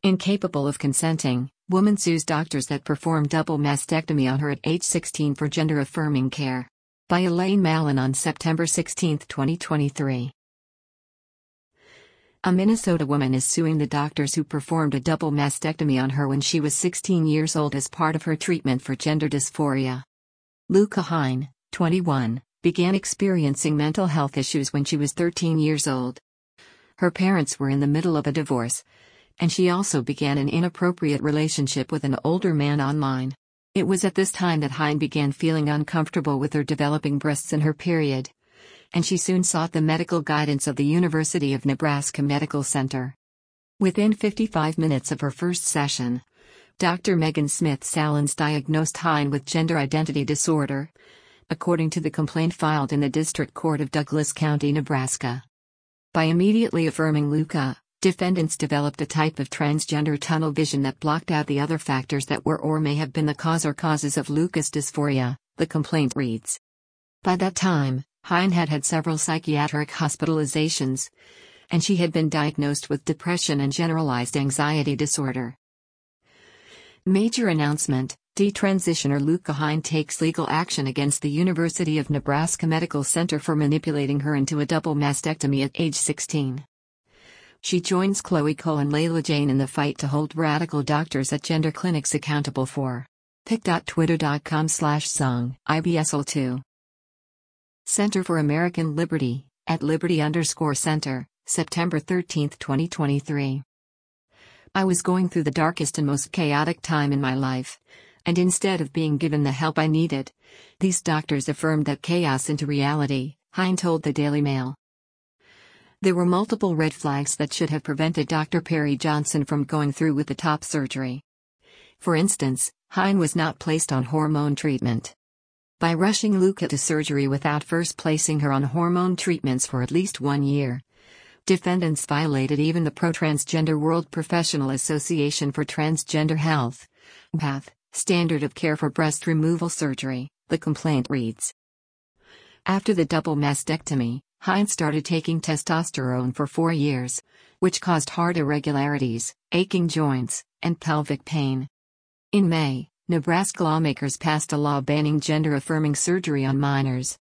Incapable of consenting, woman sues doctors that performed double mastectomy on her at age 16 for gender-affirming care. By Elaine Mallon on September 16, 2023. A Minnesota woman is suing the doctors who performed a double mastectomy on her when she was 16 years old as part of her treatment for gender dysphoria. Luca Hine, 21, began experiencing mental health issues when she was 13 years old. Her parents were in the middle of a divorce, and she also began an inappropriate relationship with an older man online. It was at this time that Hine began feeling uncomfortable with her developing breasts in her period, and she soon sought the medical guidance of the University of Nebraska Medical Center. Within 55 minutes of her first session, Dr. Megan Smith Salins diagnosed Hine with gender identity disorder, according to the complaint filed in the District Court of Douglas County, Nebraska. By immediately affirming Luca, defendants developed a type of transgender tunnel vision that blocked out the other factors that were or may have been the cause or causes of Luca's dysphoria, the complaint reads. By that time, Hine had had several psychiatric hospitalizations, and she had been diagnosed with depression and generalized anxiety disorder. Major announcement: detransitioner Luca Hine takes legal action against the University of Nebraska Medical Center for manipulating her into a double mastectomy at age 16. She joins Chloe Cole and Layla Jane in the fight to hold radical doctors at gender clinics accountable for. pic.twitter.com/song IBSL2. Center for American Liberty, at Liberty_Center, September 13, 2023. I was going through the darkest and most chaotic time in my life, and instead of being given the help I needed, these doctors affirmed that chaos into reality, Hine told the Daily Mail. There were multiple red flags that should have prevented Dr. Perry Johnson from going through with the top surgery. For instance, Hine was not placed on hormone treatment. By rushing Luca to surgery without first placing her on hormone treatments for at least 1 year, defendants violated even the Pro-Transgender World Professional Association for Transgender Health (PATH) standard of care for breast removal surgery, the complaint reads. After the double mastectomy, Hine started taking testosterone for 4 years, which caused heart irregularities, aching joints, and pelvic pain. In May, Nebraska lawmakers passed a law banning gender-affirming surgery on minors.